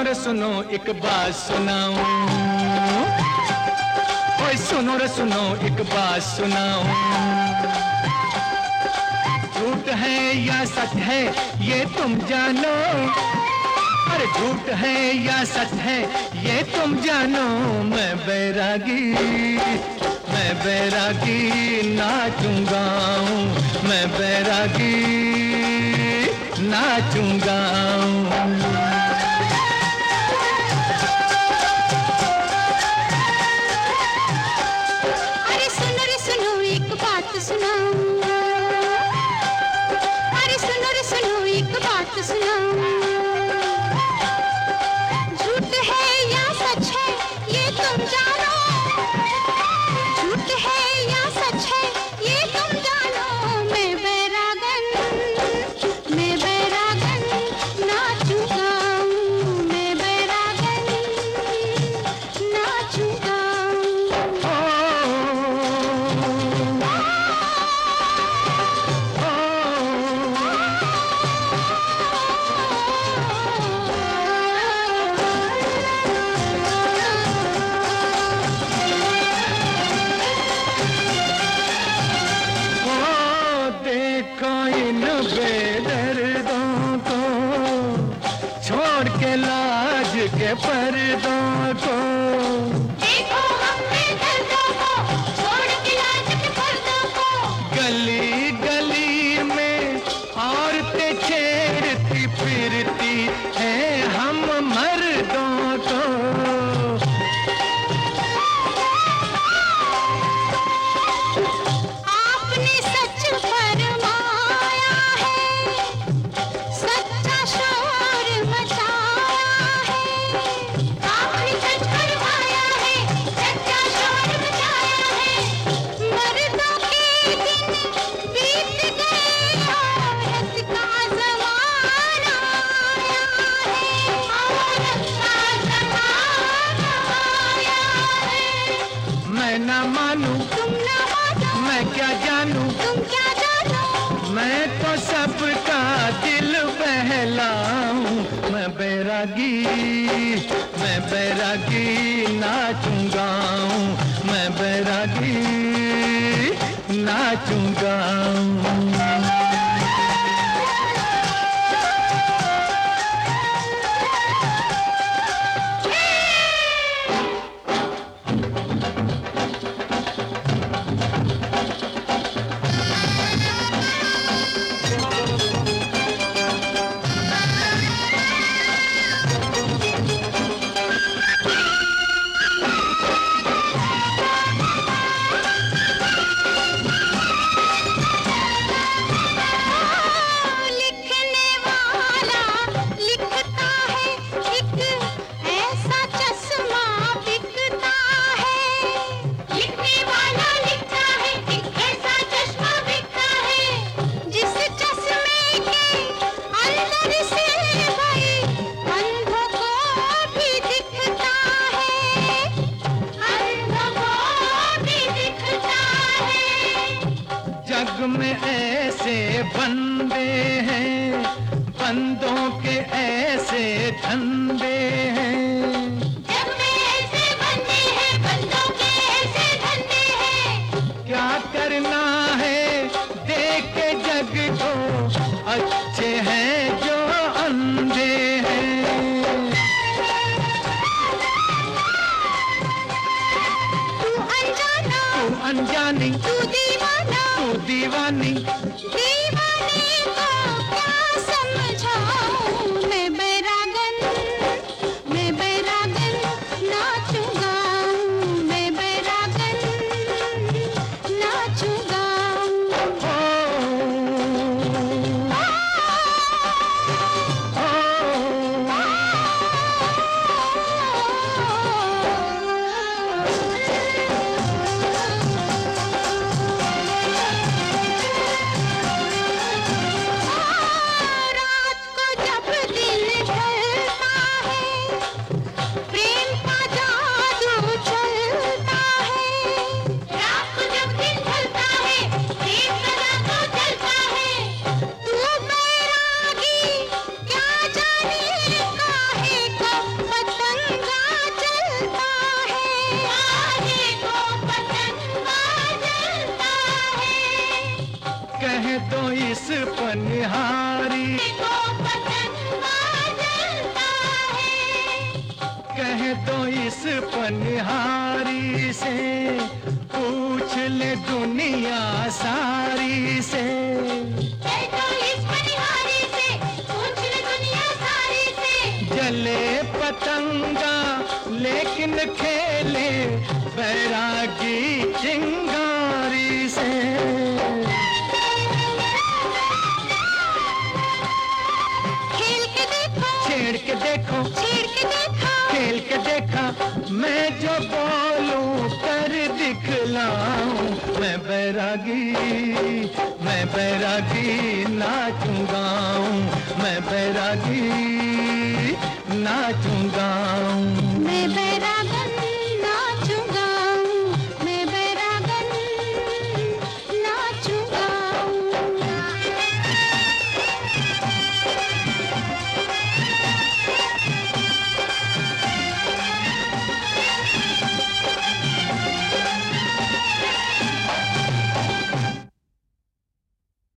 रे सुनो एक बात सुनाऊं, ओए सुनो रे सुनो एक बात सुनाऊं। झूठ है या सच है ये तुम जानो, अरे झूठ है या सच है ये तुम जानो। मैं बैरागी नाचूंगा, मैं बैरागी नाचूंगा। अरे सुनो रे सुनो एक बात सुनाऊं, अरे सुनो रे सुनो एक बात सुनाऊं। झूठ है या सच है ये तुम जानो, झूठ है या सच है ये तुम जानो। मैं बैरागन नाचूंगा, मैं बैरागन नाचूंगा। देखो इन बेदर्दों को, छोड़ के लाज के पर्दों को। देखो हम बेदर्दों को, छोड़ के लाज के पर्दों को। गली गली में औरतें छेड़ती फिरती है हम मर्दों को। आपने सच फरमाया है, सच्चा शोर मचाया है। आपने सच फरमाया है, सच्चा शोर मचाया है। मर्दों के दिन बीत गए, औरत का ज़माना आया है, औरत का ज़माना आया है। मैं ना मानूं, तुम ना मानो, मैं क्या जानूं, तुम क्या जानो। मैं तो सबका दिल बहलाऊं। मैं बैरागी नाचूंगा, मैं बैरागी नाचूंगा। लिखने वाला लिखता है, एक ऐसा चश्मा बिकता है। लिखने वाला लिखता है, एक ऐसा चश्मा बिकता है। जिस चश्मे के अंदर से भाई अंधों को भी दिखता है, अंधों को भी दिखता है। जग में ऐसे बंदे हैं, बंदों के ऐसे धंधे हैं। जग में ऐसे बंदे हैं, बंदों के ऐसे धंधे हैं। क्या करना है देख के जग को, अच्छे हैं जो अंधे हैं। तू अनजाना, तू अनजानी, तू दीवाना, तू दीवानी। दीवाने को क्या समझाऊं। मैं बैरागन इस पनिहारी, कह दो इस पनिहारी से, पूछ ले दुनिया सारी से। जले पतंगा लेकिन खेले बैरागी चिंगारी से। खेल के देखो, छेड़ के देखो, छेड़ के देखो, खेल के देखा, मैं जो बोलूं कर दिखलाऊं। मैं बैरागी नाचूंगा, मैं बैरागी नाचूंगा।